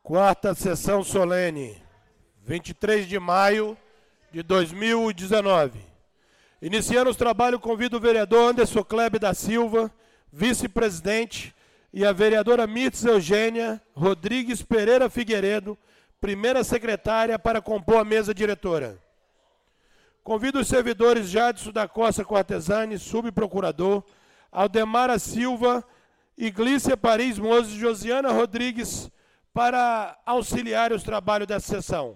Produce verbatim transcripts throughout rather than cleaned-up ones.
Quarta sessão solene, vinte e três de maio de dois mil e dezenove. Iniciando os trabalhos, convido o vereador Anderson Kleber da Silva, vice-presidente, e a vereadora Mirtz Eugênia Rodrigues Pereira Figueiredo, primeira secretária, para compor a mesa diretora. Convido os servidores Jadson da Costa Cortesani, subprocurador, Aldemara Silva, Iglícia Paris Moses e Josiana Rodrigues, para auxiliar os trabalhos dessa sessão.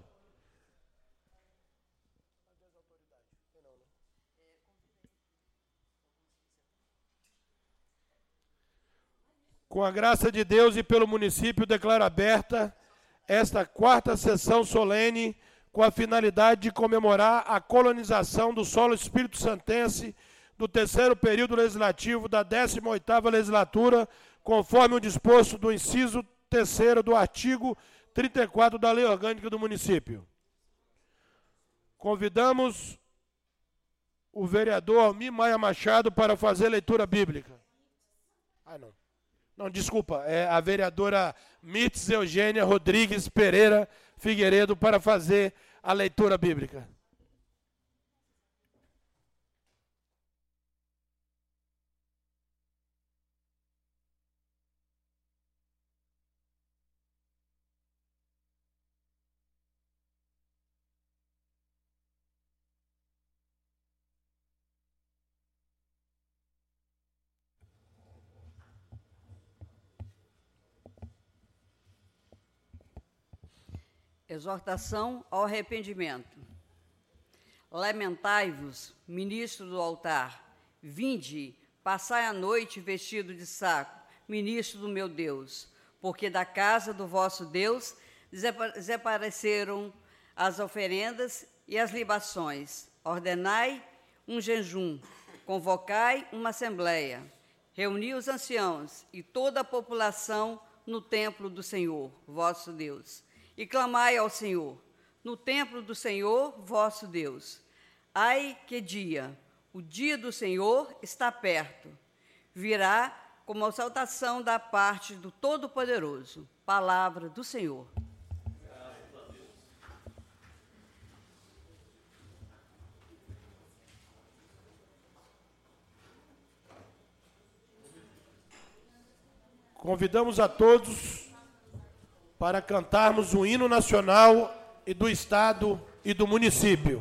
Com a graça de Deus e pelo município, declaro aberta esta quarta sessão solene com a finalidade de comemorar a colonização do solo espírito-santense do terceiro período legislativo da décima oitava legislatura, conforme o disposto do inciso terceiro do artigo trinta e quatro da Lei Orgânica do Município. Convidamos o vereador Almir Maia Machado para fazer leitura bíblica. Ah, não. Não, desculpa, é a vereadora Mirtz Eugênia Rodrigues Pereira Figueiredo para fazer a leitura bíblica. Exortação ao arrependimento. Lamentai-vos, ministro do altar, vinde, passai a noite vestido de saco, ministro do meu Deus, porque da casa do vosso Deus desapareceram as oferendas e as libações. Ordenai um jejum, convocai uma assembleia, reuni os anciãos e toda a população no templo do Senhor, vosso Deus, e clamai ao Senhor, no templo do Senhor, vosso Deus. Ai, que dia! O dia do Senhor está perto. Virá como a exaltação da parte do Todo-Poderoso. Palavra do Senhor. Convidamos a todos para cantarmos o hino nacional e do Estado e do município.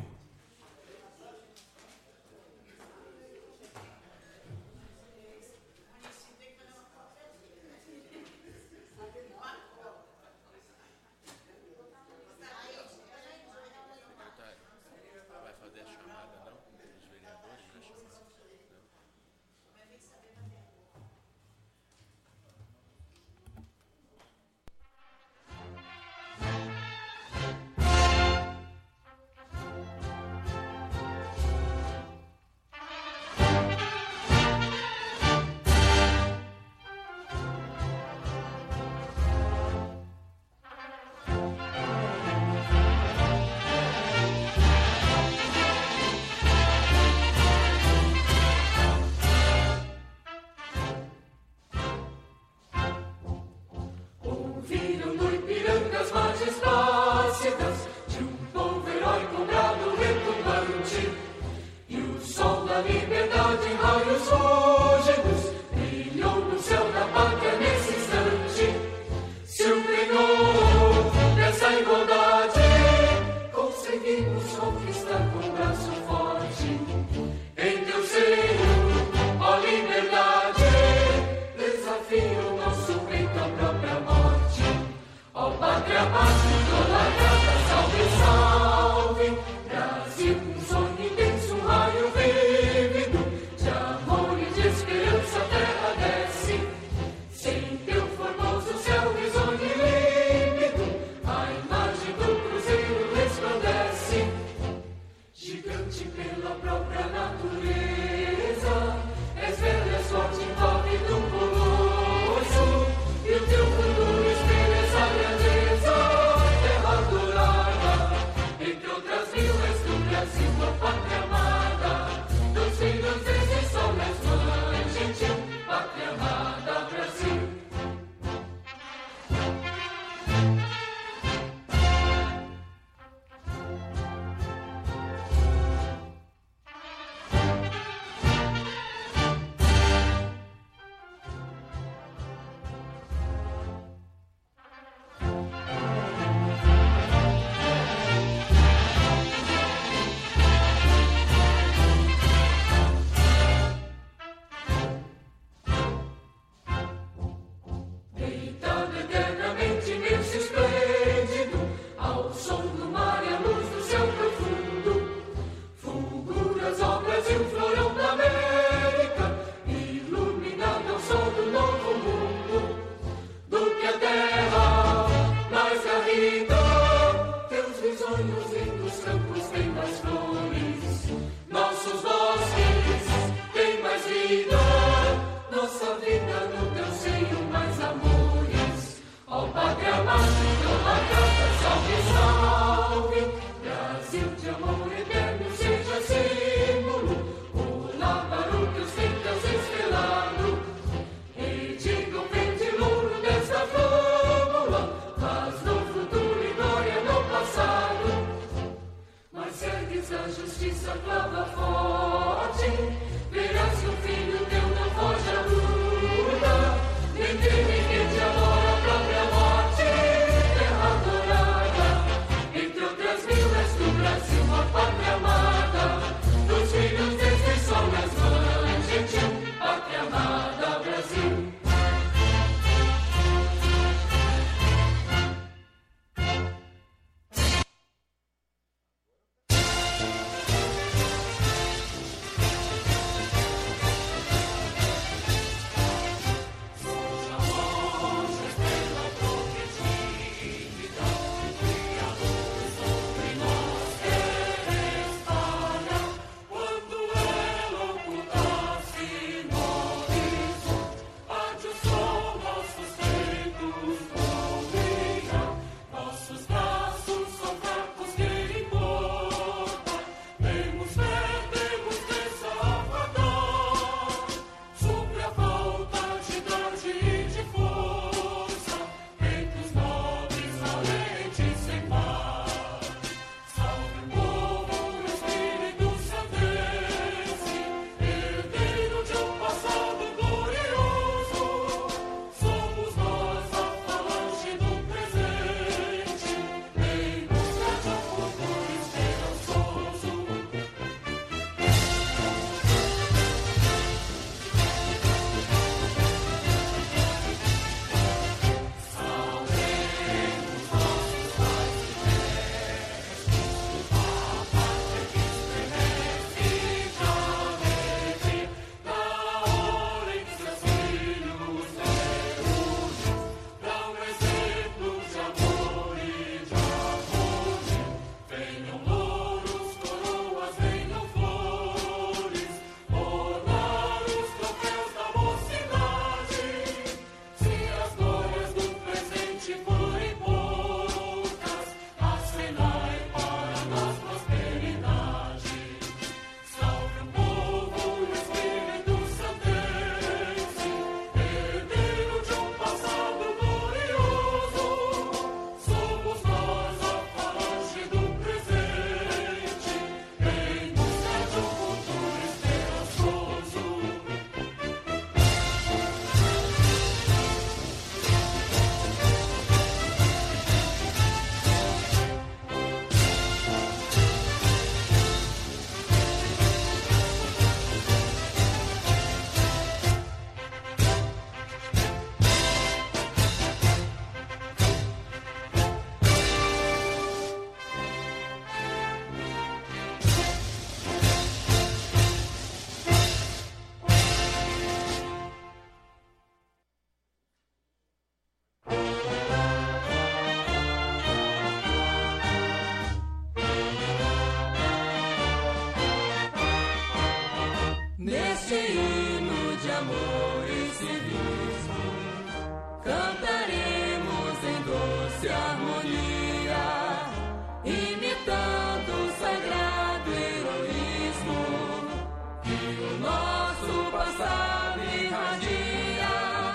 cantaremos em doce harmonia, imitando o sagrado heroísmo que o nosso passado irradia.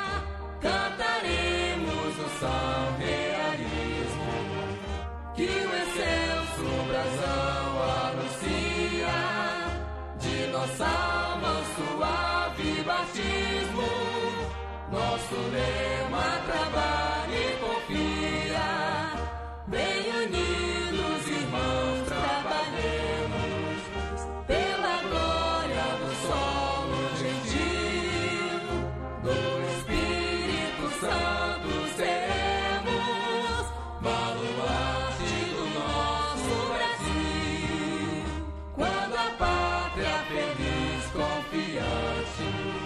Cantaremos o sal realismo que o excelso brasão anuncia, de nossa alma o suave batismo, nosso lema trabalha e confia. Bem unidos, irmãos, trabalhemos pela glória do solo gentil, do Espírito Santo seremos baluarte do nosso Brasil. Quando a pátria feliz, confiante,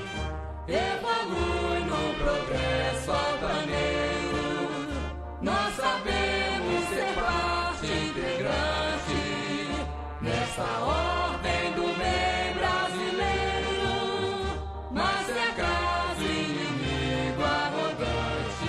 evolui no progresso altaneiro, nós sabemos ser parte integrante nessa ordem do bem brasileiro. Mas se acaso inimigo arrogante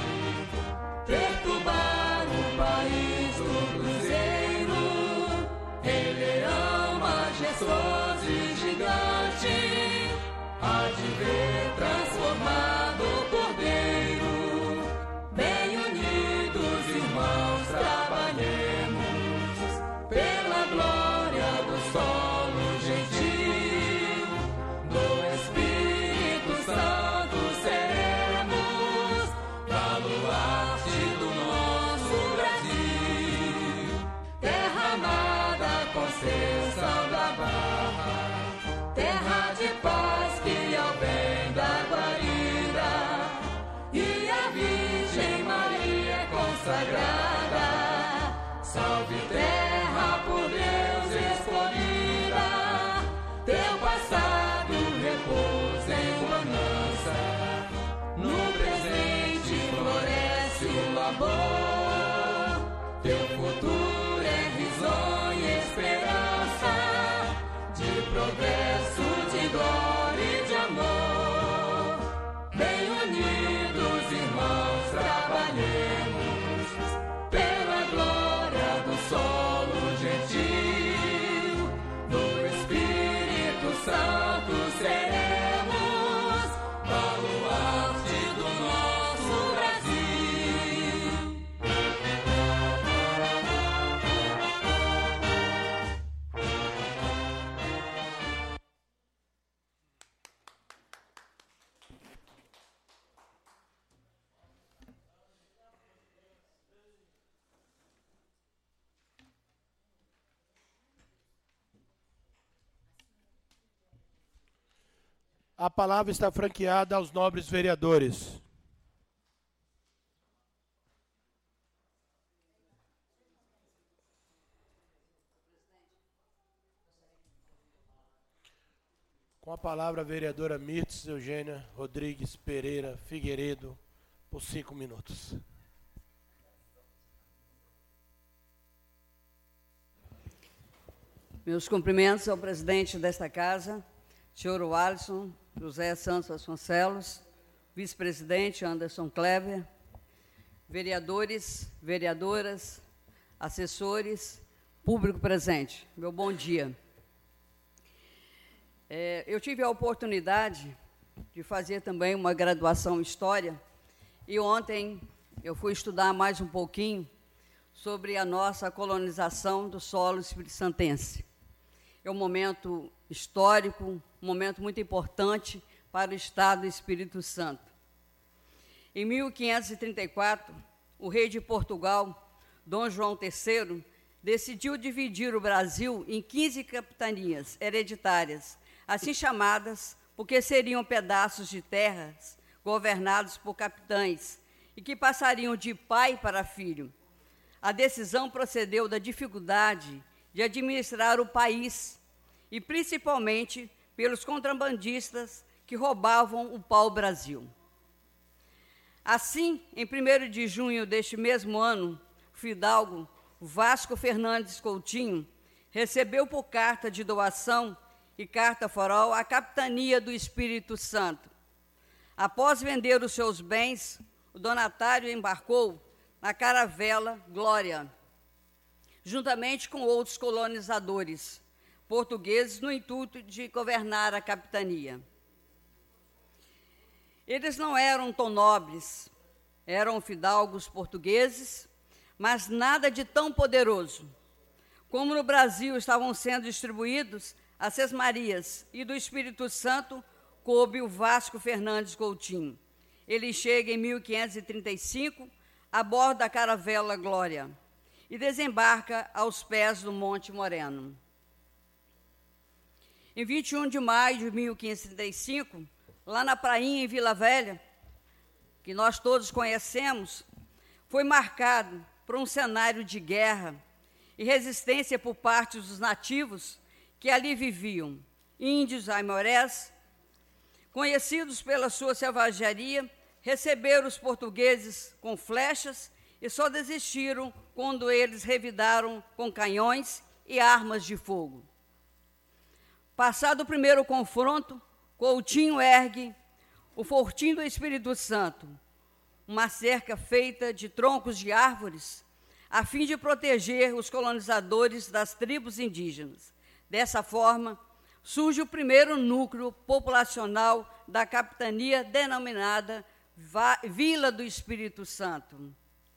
perturbar o país do cruzeiro, em leão majestoso e gigante, há de ver transformado o cordeiro. Bem unidos, irmãos, trabalhemos pela glória do solo gentil, do Espírito Santo seremos baluarte do nosso Brasil. Terra amada, Conceição da Barra, terra de paz que ao bem da guarida, e a Virgem Maria é consagrada. Salve terra por Deus escolhida, teu passado repousa em bonança, no presente floresce o labor, teu futuro é risonha e esperança, de progresso, de glória e de amor. Bem unidos, irmãos, trabalhemos pela glória do solo gentil, do Espírito Santo seremos baluarte do nosso Brasil. A palavra está franqueada aos nobres vereadores. Com a palavra a vereadora Mirtes Eugênia Rodrigues Pereira Figueiredo, por cinco minutos. Meus cumprimentos ao presidente desta casa, senhor Alisson José Santos Vasconcelos, vice-presidente Anderson Kleber, vereadores, vereadoras, assessores, público presente, meu bom dia. É, eu tive a oportunidade de fazer também uma graduação em História, e ontem eu fui estudar mais um pouquinho sobre a nossa colonização do solo espírito-santense. É um momento histórico, um momento muito importante para o Estado do Espírito Santo. Em mil quinhentos e trinta e quatro, o rei de Portugal, Dom João terceiro, decidiu dividir o Brasil em quinze capitanias hereditárias, assim chamadas porque seriam pedaços de terras governados por capitães e que passariam de pai para filho. A decisão procedeu da dificuldade de administrar o país e, principalmente, pelos contrabandistas que roubavam o pau-brasil. Assim, em primeiro de junho deste mesmo ano, o fidalgo Vasco Fernandes Coutinho recebeu por carta de doação e carta foral a capitania do Espírito Santo. Após vender os seus bens, o donatário embarcou na caravela Glória, juntamente com outros colonizadores portugueses, no intuito de governar a capitania. Eles não eram tão nobres, eram fidalgos portugueses, mas nada de tão poderoso. Como no Brasil estavam sendo distribuídos as Sesmarias e do Espírito Santo, coube o Vasco Fernandes Coutinho. Ele chega em mil quinhentos e trinta e cinco a bordo da caravela Glória e desembarca aos pés do Monte Moreno. Em vinte e um de maio de mil quinhentos e trinta e cinco, lá na prainha em Vila Velha, que nós todos conhecemos, foi marcado por um cenário de guerra e resistência por parte dos nativos que ali viviam, índios aimorés, conhecidos pela sua selvageria, receberam os portugueses com flechas e só desistiram quando eles revidaram com canhões e armas de fogo. Passado o primeiro confronto, Coutinho ergue o Fortim do Espírito Santo, uma cerca feita de troncos de árvores, a fim de proteger os colonizadores das tribos indígenas. Dessa forma, surge o primeiro núcleo populacional da capitania, denominada Vila do Espírito Santo.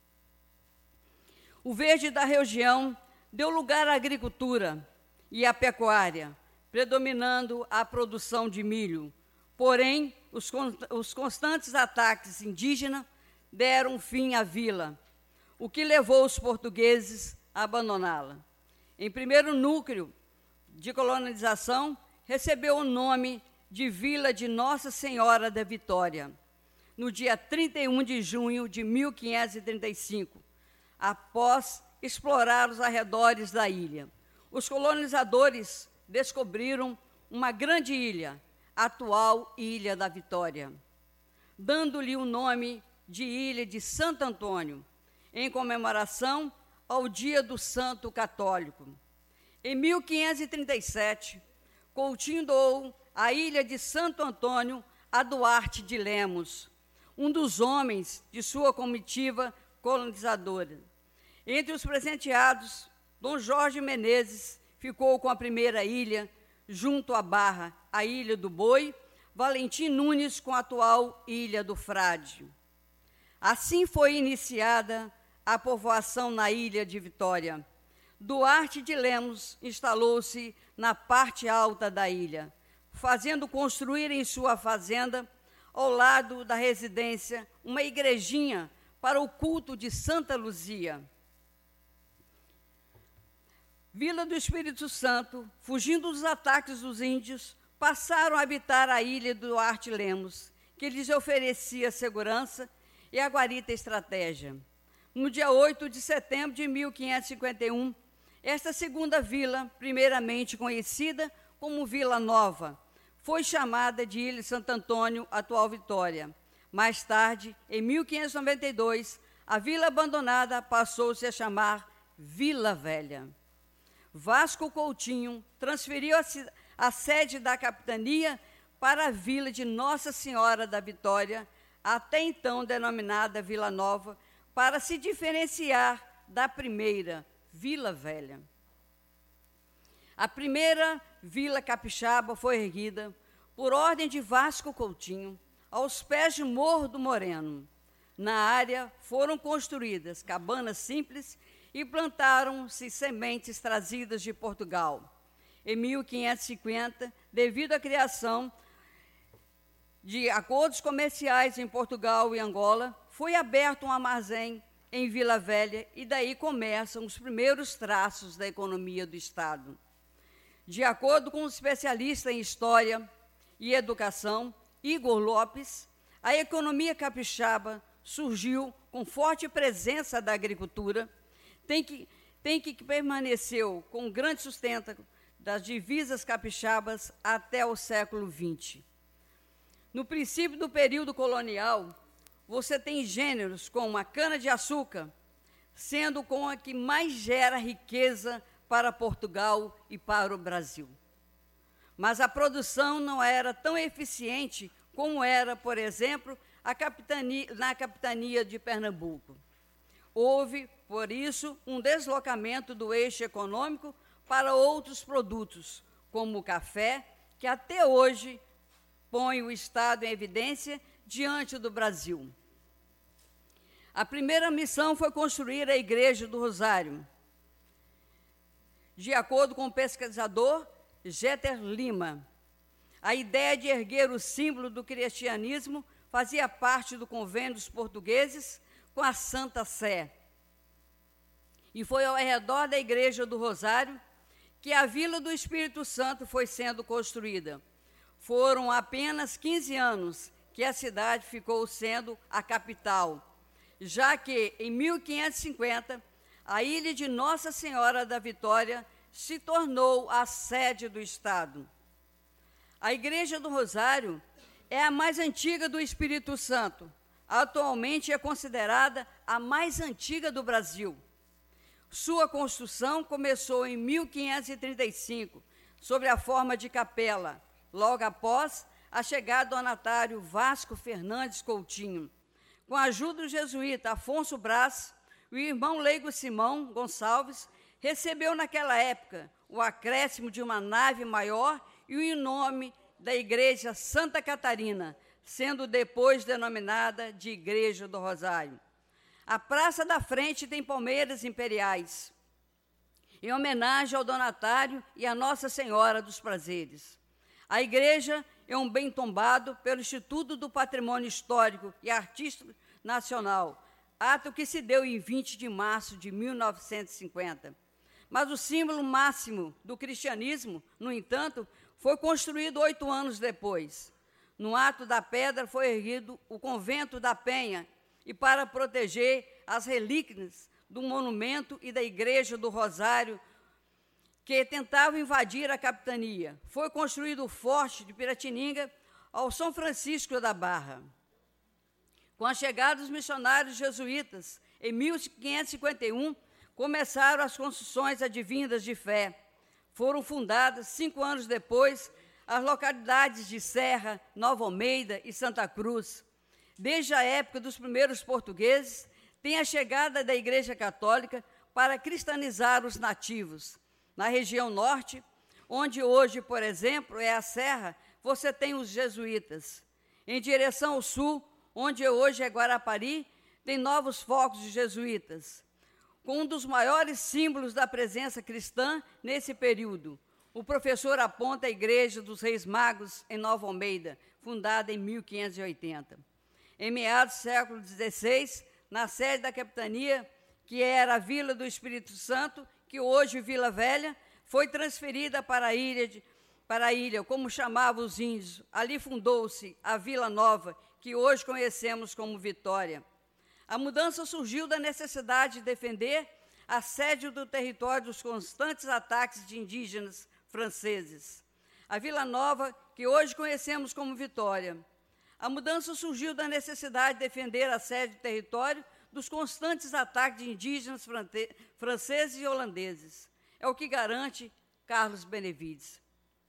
O verde da região deu lugar à agricultura e à pecuária, predominando a produção de milho. Porém, os, os constantes ataques indígenas deram fim à vila, o que levou os portugueses a abandoná-la. Em primeiro núcleo de colonização, recebeu o nome de Vila de Nossa Senhora da Vitória, no dia trinta e um de junho de mil quinhentos e trinta e cinco, após explorar os arredores da ilha. Os colonizadores descobriram uma grande ilha, a atual Ilha da Vitória, dando-lhe o nome de Ilha de Santo Antônio, em comemoração ao Dia do Santo Católico. Em mil quinhentos e trinta e sete, Coutinho doou a Ilha de Santo Antônio a Duarte de Lemos, um dos homens de sua comitiva colonizadora. Entre os presenteados, Dom Jorge Menezes ficou com a primeira ilha, junto à Barra, a Ilha do Boi, Valentim Nunes com a atual Ilha do Frade. Assim foi iniciada a povoação na Ilha de Vitória. Duarte de Lemos instalou-se na parte alta da ilha, fazendo construir em sua fazenda, ao lado da residência, uma igrejinha para o culto de Santa Luzia. Vila do Espírito Santo, fugindo dos ataques dos índios, passaram a habitar a ilha do Duarte Lemos, que lhes oferecia segurança e a guarita estratégia. No dia oito de setembro de mil quinhentos e cinquenta e um, esta segunda vila, primeiramente conhecida como Vila Nova, foi chamada de Ilha de Santo Antônio, atual Vitória. Mais tarde, em mil quinhentos e noventa e dois, a vila abandonada passou-se a chamar Vila Velha. Vasco Coutinho transferiu a, a sede da capitania para a vila de Nossa Senhora da Vitória, até então denominada Vila Nova, para se diferenciar da primeira, Vila Velha. A primeira vila capixaba foi erguida, por ordem de Vasco Coutinho, aos pés de Morro do Moreno. Na área foram construídas cabanas simples e plantaram-se sementes trazidas de Portugal. Em mil quinhentos e cinquenta, devido à criação de acordos comerciais em Portugal e Angola, foi aberto um armazém em Vila Velha e daí começam os primeiros traços da economia do Estado. De acordo com um especialista em História e Educação, Igor Lopes, a economia capixaba surgiu com forte presença da agricultura, tem que, tem que permaneceu com grande sustento das divisas capixabas até o século vinte. No princípio do período colonial, você tem gêneros como a cana-de-açúcar, sendo com a que mais gera riqueza para Portugal e para o Brasil. Mas a produção não era tão eficiente como era, por exemplo, a a capitania, na capitania de Pernambuco. Houve, por isso, um deslocamento do eixo econômico para outros produtos, como o café, que até hoje põe o Estado em evidência diante do Brasil. A primeira missão foi construir a Igreja do Rosário. De acordo com o pesquisador Jeter Lima, a ideia de erguer o símbolo do cristianismo fazia parte do convênio dos portugueses com a Santa Sé. E foi ao redor da Igreja do Rosário que a Vila do Espírito Santo foi sendo construída. Foram apenas quinze anos que a cidade ficou sendo a capital, já que, em mil quinhentos e cinquenta, a ilha de Nossa Senhora da Vitória se tornou a sede do Estado. A Igreja do Rosário é a mais antiga do Espírito Santo. Atualmente é considerada a mais antiga do Brasil. Sua construção começou em mil quinhentos e trinta e cinco, sob a forma de capela, logo após a chegada do donatário Vasco Fernandes Coutinho. Com a ajuda do jesuíta Afonso Brás, o irmão leigo Simão Gonçalves recebeu naquela época o acréscimo de uma nave maior e o nome da Igreja Santa Catarina, sendo depois denominada de Igreja do Rosário. A Praça da Frente tem palmeiras imperiais, em homenagem ao donatário e à Nossa Senhora dos Prazeres. A igreja é um bem tombado pelo Instituto do Patrimônio Histórico e Artístico Nacional, ato que se deu em vinte de março de mil novecentos e cinquenta. Mas o símbolo máximo do cristianismo, no entanto, foi construído oito anos depois. No ato da pedra foi erguido o Convento da Penha, e para proteger as relíquias do monumento e da Igreja do Rosário, que tentavam invadir a capitania, foi construído o Forte de Piratininga ao São Francisco da Barra. Com a chegada dos missionários jesuítas, em mil quinhentos e cinquenta e um, começaram as construções advindas de fé. Foram fundadas, cinco anos depois, as localidades de Serra, Nova Almeida e Santa Cruz. Desde a época dos primeiros portugueses, tem a chegada da Igreja Católica para cristianizar os nativos. Na região norte, onde hoje, por exemplo, é a Serra, você tem os jesuítas. Em direção ao sul, onde hoje é Guarapari, tem novos focos de jesuítas, com um dos maiores símbolos da presença cristã nesse período. O professor aponta a Igreja dos Reis Magos, em Nova Almeida, fundada em mil quinhentos e oitenta. Em meados do século dezesseis, na sede da capitania, que era a Vila do Espírito Santo, que hoje Vila Velha, foi transferida para a ilha, de, para a ilha, como chamavam os índios. Ali fundou-se a Vila Nova, que hoje conhecemos como Vitória. A mudança surgiu da necessidade de defender a sede do território dos constantes ataques de indígenas franceses. A Vila Nova, que hoje conhecemos como Vitória. A mudança surgiu da necessidade de defender a sede do território dos constantes ataques de indígenas franceses e holandeses. É o que garante Carlos Benevides.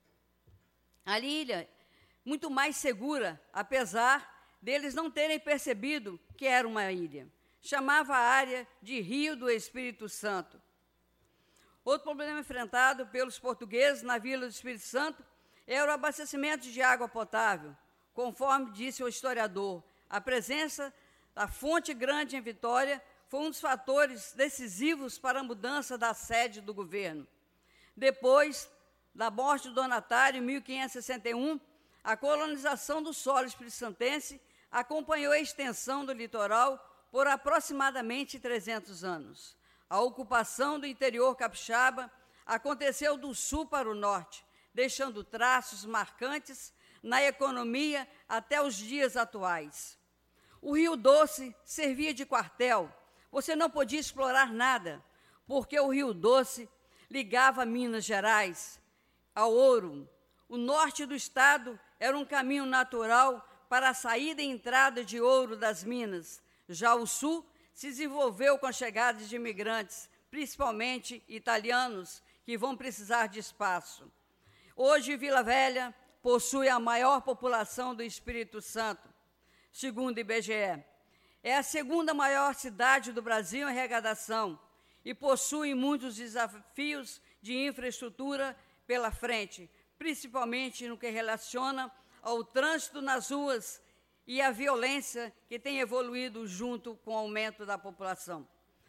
A ilha, muito mais segura, apesar deles não terem percebido que era uma ilha. Chamava a área de Rio do Espírito Santo. Outro problema enfrentado pelos portugueses na Vila do Espírito Santo era o abastecimento de água potável. Conforme disse o historiador, a presença da Fonte Grande em Vitória foi um dos fatores decisivos para a mudança da sede do governo. Depois da morte do donatário, em mil quinhentos e sessenta e um, a colonização do solo espírito-santense acompanhou a extensão do litoral por aproximadamente trezentos anos. A ocupação do interior capixaba aconteceu do sul para o norte, deixando traços marcantes na economia até os dias atuais. O Rio Doce servia de quartel. Você não podia explorar nada, porque o Rio Doce ligava Minas Gerais ao ouro. O norte do estado era um caminho natural para a saída e entrada de ouro das minas. Já o sul se desenvolveu com a chegada de imigrantes, principalmente italianos, que vão precisar de espaço. Hoje, Vila Velha possui a maior população do Espírito Santo. segundo o I B G E. É a segunda maior cidade do Brasil em arrecadação e possui muitos desafios de infraestrutura pela frente, principalmente no que relaciona ao trânsito nas ruas e à violência que tem evoluído junto com o aumento da população.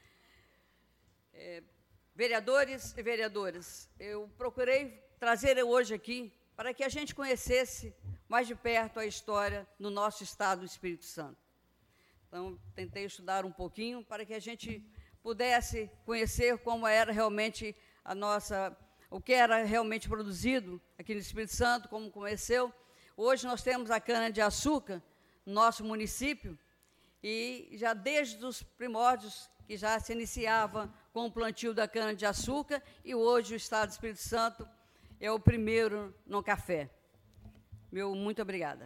É, vereadores e vereadoras, eu procurei trazer hoje aqui para que a gente conhecesse mais de perto a história no nosso estado do Espírito Santo. Então, tentei estudar um pouquinho para que a gente pudesse conhecer como era realmente a nossa, o que era realmente produzido aqui no Espírito Santo, como começou. Hoje nós temos a cana-de-açúcar no nosso município e já desde os primórdios que já se iniciava com o plantio da cana-de-açúcar e hoje o estado do Espírito Santo é o primeiro no café. Meu muito obrigada.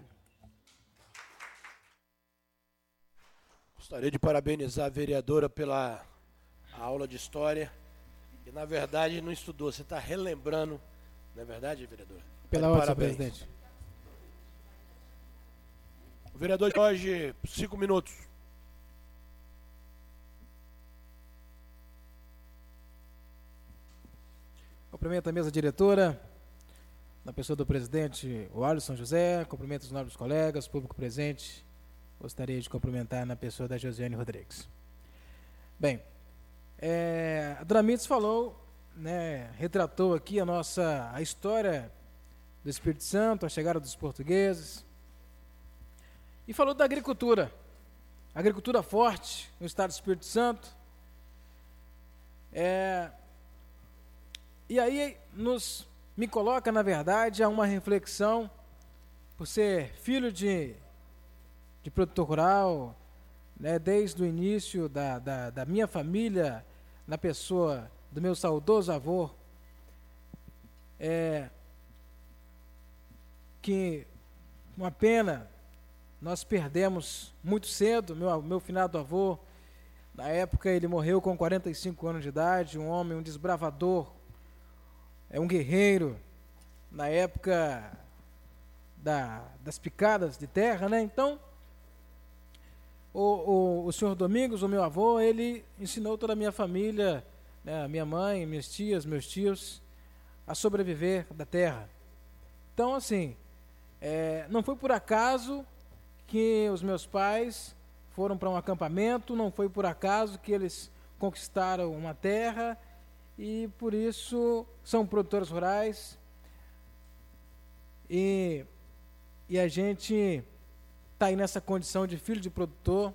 Gostaria de parabenizar a vereadora pela aula de história. E, na verdade, não estudou, você está relembrando, não é verdade, vereadora? Pela ordem, presidente. O vereador Jorge, cinco minutos. Cumprimento a mesa diretora, na pessoa do presidente, o Alisson José, cumprimento os nobres colegas, público presente. Gostaria de cumprimentar na pessoa da Josiane Rodrigues. Bem, é, a Dona Mirtz falou, né, retratou aqui a nossa a história do Espírito Santo, a chegada dos portugueses, e falou da agricultura, agricultura forte no estado do Espírito Santo. É, e aí nos me coloca, na verdade, a uma reflexão, por ser filho de de produtor rural, né, desde o início da, da, da minha família, na pessoa do meu saudoso avô, é, que, uma pena, nós perdemos muito cedo, meu, meu finado avô, na época ele morreu com quarenta e cinco anos de idade, um homem, um desbravador, é um guerreiro, na época da, das picadas de terra, né, então, O, o, o senhor Domingos, o meu avô, ele ensinou toda a minha família, né, minha mãe, minhas tias, meus tios, a sobreviver da terra. Então, assim, é, não foi por acaso que os meus pais foram para um acampamento, não foi por acaso que eles conquistaram uma terra e, por isso, são produtores rurais. E, e a gente está aí nessa condição de filho de produtor.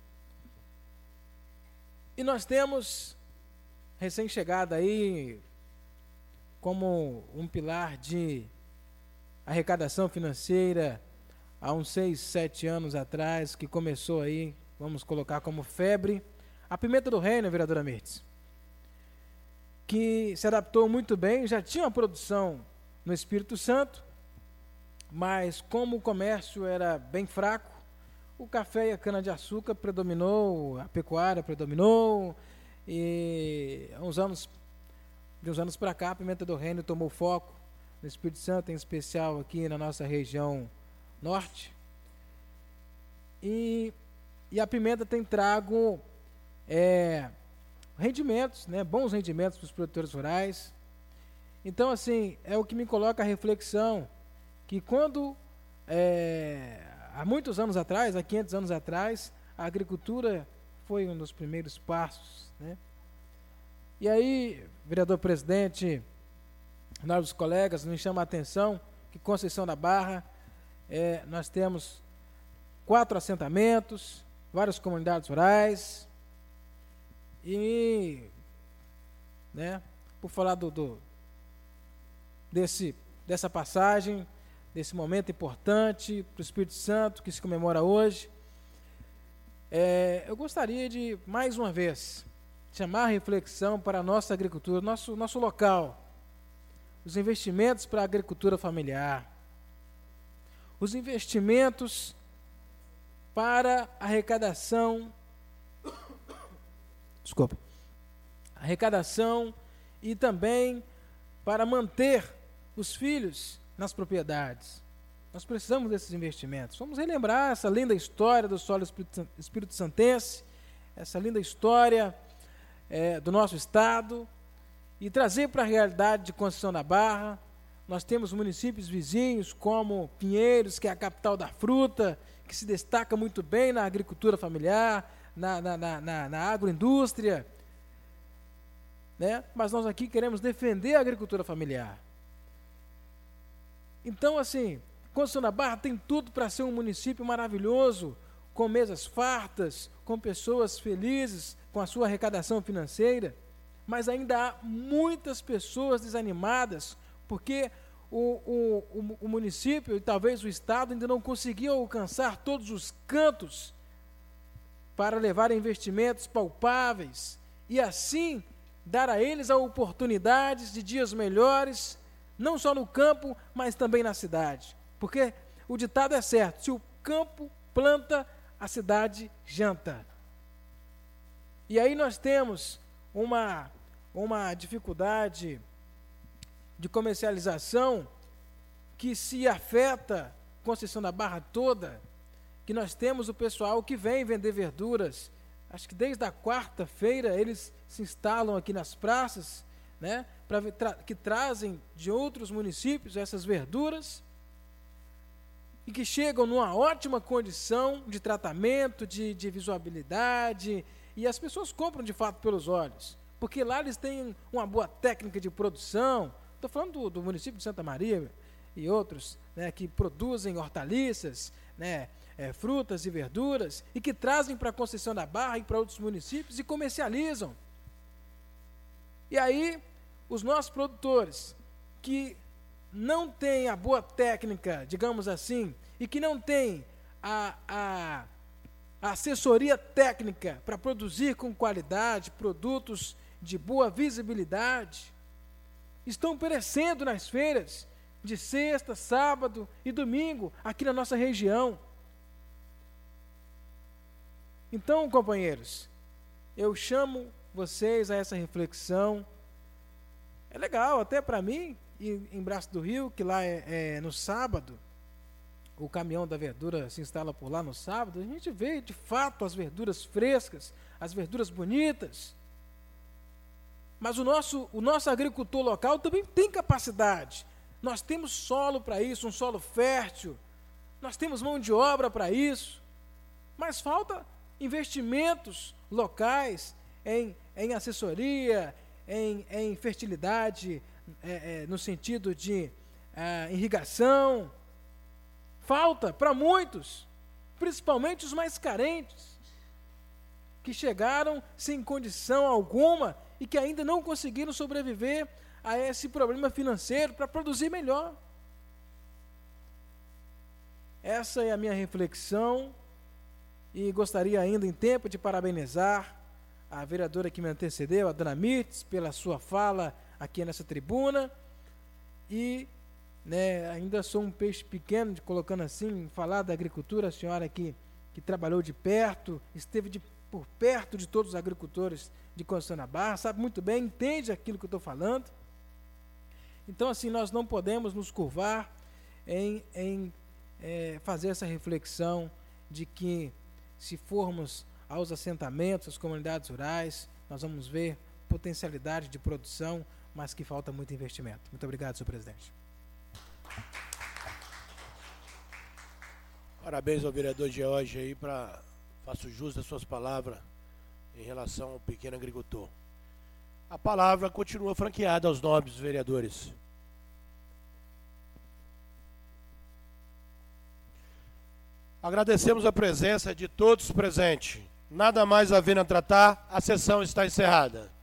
E nós temos, recém-chegada aí, como um pilar de arrecadação financeira, há uns seis, sete anos atrás, que começou aí, vamos colocar como febre, a pimenta do reino, vereadora Mirtz, que se adaptou muito bem, já tinha uma produção no Espírito Santo, mas como o comércio era bem fraco, o café e a cana-de-açúcar predominou, a pecuária predominou, e há uns anos, de uns anos para cá, a pimenta do reino tomou foco no Espírito Santo, em especial aqui na nossa região norte, e, e a pimenta tem trago é, rendimentos, né, bons rendimentos para os produtores rurais. Então, assim, é o que me coloca a reflexão, que quando, é, há muitos anos atrás, há quinhentos anos atrás, a agricultura foi um dos primeiros passos, né? E aí, vereador presidente, nobres colegas, nos chama a atenção que Conceição da Barra, é, nós temos quatro assentamentos, várias comunidades rurais, e, né, por falar do, do, desse, dessa passagem, desse momento importante para o Espírito Santo, que se comemora hoje, é, eu gostaria de, mais uma vez, chamar a reflexão para a nossa agricultura, nosso, nosso local, os investimentos para a agricultura familiar, os investimentos para a arrecadação, desculpa, arrecadação e também para manter os filhos nas propriedades. Nós precisamos desses investimentos. Vamos relembrar essa linda história do solo espírito, espírito santense, essa linda história é, do nosso estado, e trazer para a realidade de Conceição da Barra. Nós temos municípios vizinhos como Pinheiros, que é a capital da fruta, que se destaca muito bem na agricultura familiar, na, na, na, na, na agroindústria, né? Mas nós aqui queremos defender a agricultura familiar. Então, assim, Conceição da Barra tem tudo para ser um município maravilhoso, com mesas fartas, com pessoas felizes, com a sua arrecadação financeira, mas ainda há muitas pessoas desanimadas, porque o, o, o, o município e talvez o Estado ainda não conseguiu alcançar todos os cantos para levar investimentos palpáveis e assim dar a eles a oportunidades de dias melhores, não só no campo, mas também na cidade. Porque o ditado é certo, se o campo planta, a cidade janta. E aí nós temos uma, uma dificuldade de comercialização que se afeta Conceição da Barra toda, que nós temos o pessoal que vem vender verduras, acho que desde a quarta-feira eles se instalam aqui nas praças, né, pra, tra, que trazem de outros municípios essas verduras e que chegam numa ótima condição de tratamento, de, de visualidade, e as pessoas compram de fato pelos olhos, porque lá eles têm uma boa técnica de produção. Estou falando do, do município de Santa Maria e outros, né, que produzem hortaliças, né, é, frutas e verduras, e que trazem para a Conceição da Barra e para outros municípios e comercializam. E aí, os nossos produtores, que não têm a boa técnica, digamos assim, e que não têm a, a, a assessoria técnica para produzir com qualidade produtos de boa visibilidade, estão perecendo nas feiras de sexta, sábado e domingo aqui na nossa região. Então, companheiros, eu chamo vocês a essa reflexão. É legal até para mim ir em Braço do Rio, que lá é, é no sábado, o caminhão da verdura se instala por lá no sábado, a gente vê de fato as verduras frescas, as verduras bonitas. Mas o nosso, o nosso agricultor local também tem capacidade. Nós temos solo para isso, um solo fértil. Nós temos mão de obra para isso. Mas falta investimentos locais em, em assessoria, em, em fertilidade, é, é, no sentido de é, irrigação. Falta para muitos, principalmente os mais carentes, que chegaram sem condição alguma e que ainda não conseguiram sobreviver a esse problema financeiro para produzir melhor. Essa é a minha reflexão e gostaria ainda em tempo de parabenizar a vereadora que me antecedeu, a dona Mirtz, pela sua fala aqui nessa tribuna e, né, ainda sou um peixe pequeno, de, colocando assim, falar da agricultura, a senhora que, que trabalhou de perto, esteve de, por perto de todos os agricultores de Conceição da Barra, sabe muito bem, entende aquilo que eu estou falando. Então, assim, nós não podemos nos curvar em, em é, fazer essa reflexão de que, se formos aos assentamentos, às comunidades rurais, nós vamos ver potencialidade de produção, mas que falta muito investimento. Muito obrigado, senhor presidente. Parabéns ao vereador George aí, para faço jus às suas palavras em relação ao pequeno agricultor. A palavra continua franqueada aos nobres vereadores. Agradecemos a presença de todos presentes. Nada mais havendo a tratar, a sessão está encerrada.